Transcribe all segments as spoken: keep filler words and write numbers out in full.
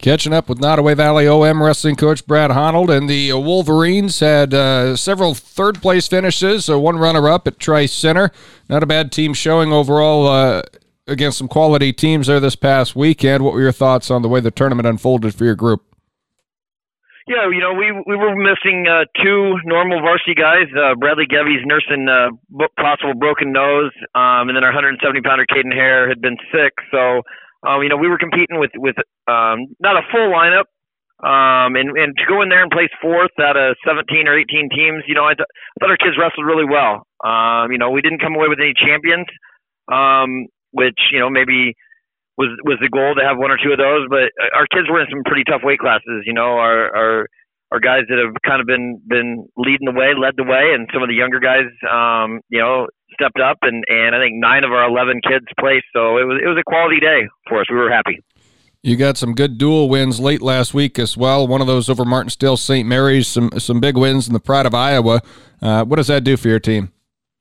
Catching up with Nottoway Valley O M wrestling coach Brad Honnold, and the Wolverines had uh, several third-place finishes, uh, one runner-up at Trice Center. Not a bad team showing overall uh, against some quality teams there this past weekend. What were your thoughts on the way the tournament unfolded for your group? Yeah, you know, we we were missing uh, two normal varsity guys. Uh, Bradley Gevy's nursing uh, possible broken nose, um, and then our one hundred seventy pounder Caden Hare had been sick, so Um, you know, we were competing with, with um, not a full lineup, um, and, and to go in there and place fourth out of seventeen or eighteen teams, you know, I, th- I thought our kids wrestled really well. Um, you know, we didn't come away with any champions, um, which, you know, maybe was was the goal to have one or two of those, but our kids were in some pretty tough weight classes. You know, our our, our guys that have kind of been, been leading the way, led the way, and some of the younger guys, um, you know, stepped up, and, and I think nine of our eleven kids placed. So it was it was a quality day for us. We were happy. You got some good dual wins late last week as well. One of those over Martinsdale Saint Mary's, some some big wins in the Pride of Iowa. Uh, what does that do for your team?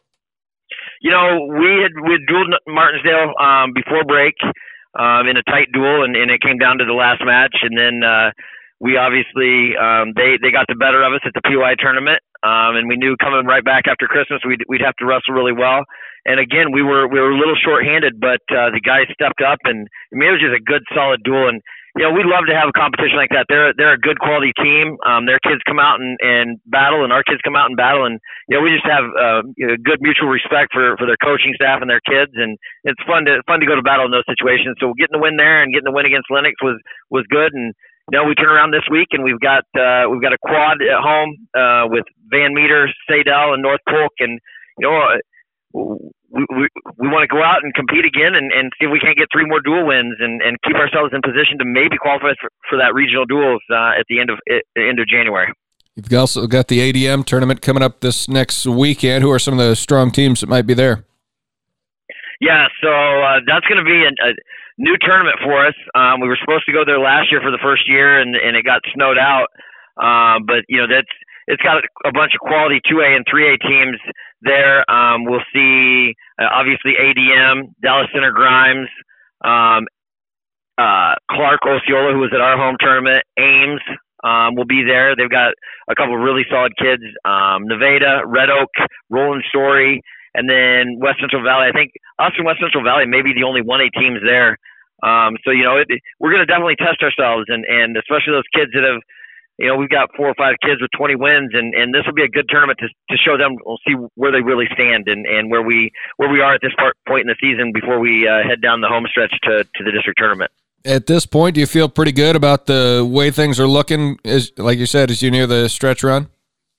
You know, we had we had dueled Martinsdale um, before break um, in a tight duel, and, and it came down to the last match, and then uh, we obviously um, they they got the better of us at the P Y tournament. Um, and we knew coming right back after Christmas, we'd, we'd have to wrestle really well. And again, we were we were a little short-handed, but uh, the guys stepped up, and I mean, it was just a good, solid duel. And you know, we love to have a competition like that. They're they're a good quality team. Um, their kids come out and, and battle, and our kids come out and battle, and you know, we just have uh, you know, good mutual respect for, for their coaching staff and their kids, and it's fun to fun to go to battle in those situations. So getting the win there and getting the win against Lennox was was good. And you know, we turn around this week, and we've got uh, we've got a quad at home uh, with Van Meter, Sadell, and North Polk, and you know, uh, we we, we want to go out and compete again, and, and see if we can't get three more dual wins, and, and keep ourselves in position to maybe qualify for, for that regional duels uh, at the end of at the end of January. You've also got the A D M tournament coming up this next weekend. Who are some of the strong teams that might be there? Yeah, so uh, that's going to be a, a new tournament for us. Um, we were supposed to go there last year for the first year, and, and it got snowed out. Um, but you know, that's it's got a bunch of quality two A and three A teams there. Um, we'll see uh, obviously A D M, Dallas Center Grimes, um, uh, Clark Osceola, who was at our home tournament, Ames. Um, will be there. They've got a couple of really solid kids. Um, Nevada, Red Oak, Roland Story, and then West Central Valley. I think us and West Central Valley may be the only one A teams there. Um, so, you know, it, we're going to definitely test ourselves, and, and especially those kids that have, you know, we've got four or five kids with twenty wins, and, and this will be a good tournament to to show them. We'll see where they really stand, and, and where we where we are at this part, point in the season before we uh, head down the home stretch to, to the district tournament. At this point, do you feel pretty good about the way things are looking, as like you said, as you near the stretch run?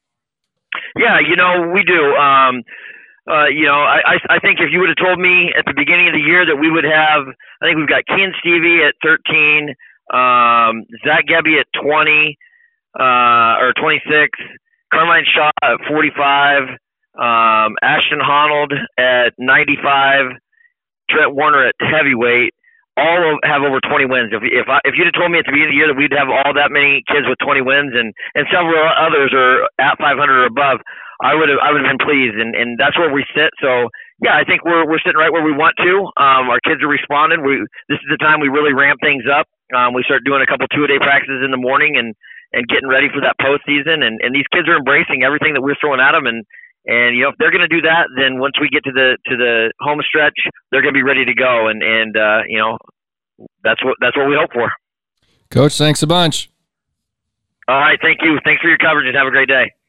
Yeah, you know, we do. Um, uh, you know, I, I think if you would have told me at the beginning of the year that we would have, I think we've got Ken Stevie at thirteen, um, Zach Gebby at twenty, uh, or twenty-six, Carmine Shaw at forty-five, um, Ashton Honnold at ninety-five, Trent Warner at heavyweight, all of, have over twenty wins. If if I, if you'd have told me at the beginning of the year that we'd have all that many kids with twenty wins, and, and several others are at five hundred or above, I would have I would have been pleased, and, and that's where we sit. So yeah, I think we're we're sitting right where we want to. Um, our kids are responding. We this is the time we really ramp things up. Um, we start doing a couple two a day practices in the morning, and, and getting ready for that postseason. And, and these kids are embracing everything that we're throwing at them. And And, you know, if they're going to do that, then once we get to the to the home stretch, they're going to be ready to go. And, and uh, you know, that's what that's what we hope for. Coach, thanks a bunch. All right. Thank you. Thanks for your coverage, and have a great day.